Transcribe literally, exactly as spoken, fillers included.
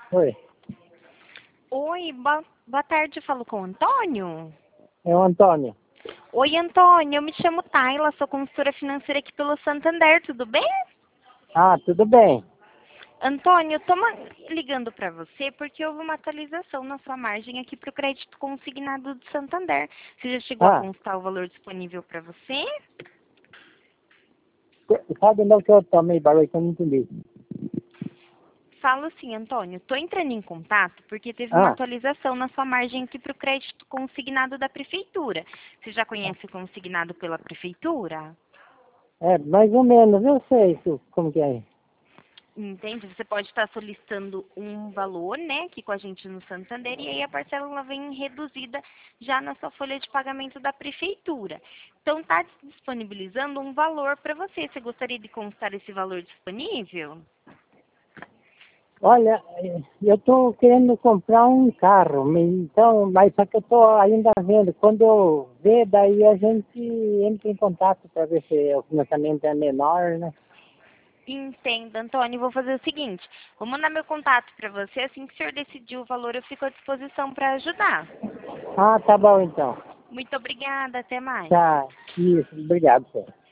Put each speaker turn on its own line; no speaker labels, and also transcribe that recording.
Oi,
Oi, boa, boa tarde, falo com o Antônio.
é o Antônio.
Oi, Antônio, eu me chamo Tayla, sou consultora financeira aqui pelo Santander, tudo bem?
Ah, tudo bem.
Antônio, eu tô ma- ligando para você porque houve uma atualização na sua margem aqui para o crédito consignado do Santander. Você já chegou a
Ah,
constar o valor disponível para você?
sabe onde é que eu tomei barulho que eu não entendi?
Falo assim, Antônio, estou entrando em contato porque teve uma
Ah,
atualização na sua margem aqui para o crédito consignado da Prefeitura. Você já conhece o consignado pela Prefeitura?
é, mais ou menos, eu sei isso, como que é.
Entende? Você pode estar solicitando um valor, né, aqui com a gente no Santander, e aí a parcela ela vem reduzida já na sua folha de pagamento da prefeitura. Então, está disponibilizando um valor para você. Você gostaria de constar esse valor disponível?
Olha, eh, eu estou querendo comprar um carro, me- então, mas só que eu estou ainda vendo. Quando eu ver, daí a gente entra em contato para ver se o financiamento é menor, né?
Entenda, Antônio. Vou fazer o seguinte: vou mandar meu contato para você. Assim que o senhor decidir o valor, eu fico à disposição para ajudar.
Ah, tá bom então.
Muito obrigada. Até mais.
Tá, isso, obrigado, senhor.